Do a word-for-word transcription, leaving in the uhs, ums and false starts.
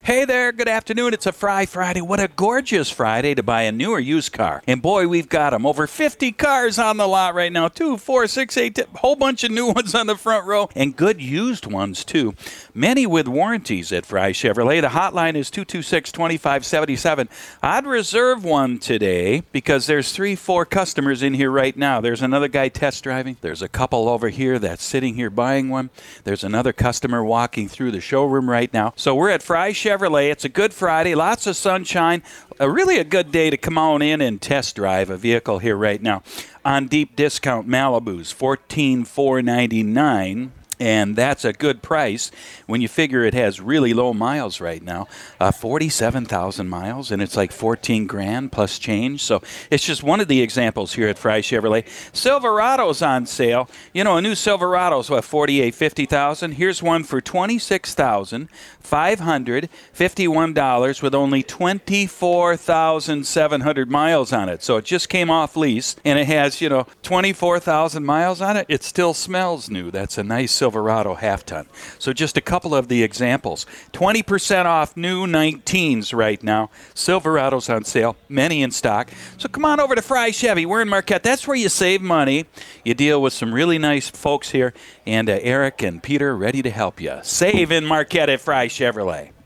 Hey there, good afternoon. It's a Fry Friday. What a gorgeous Friday to buy a new or used car. And boy, we've got them. Over fifty cars on the lot right now. Two, four, six, eight, a whole bunch of new ones on the front row. And good used ones, too. Many with warranties at Fry Chevrolet. The hotline is two two six, two five seven seven. I'd reserve one today because there's three, four customers in here right now. There's another guy test driving. There's a couple over here that's sitting here buying one. There's another customer walking through the showroom right now. So we're at Fry Chevrolet. It's a good Friday, lots of sunshine, a really a good day to come on in and test drive a vehicle here right now. On deep discount Malibus, fourteen thousand four hundred ninety-nine dollars. And that's a good price when you figure it has really low miles right now, uh, forty-seven thousand miles, and it's like fourteen grand plus change. So it's just one of the examples here at Fry Chevrolet. Silverado's on sale. You know, a new Silverado's what, forty-eight, fifty thousand. Here's one for twenty-six thousand five hundred fifty-one dollars with only twenty-four thousand seven hundred miles on it. So it just came off lease, and it has, you know, twenty-four thousand miles on it. It still smells new. That's a nice Silverado. Silverado half-ton. So just a couple of the examples. twenty percent off new nineteens right now. Silverado's on sale, many in stock. So come on over to Fry Chevy. We're in Marquette. That's where you save money. You deal with some really nice folks here, and uh, Eric and Peter ready to help you. Save in Marquette at Fry Chevrolet.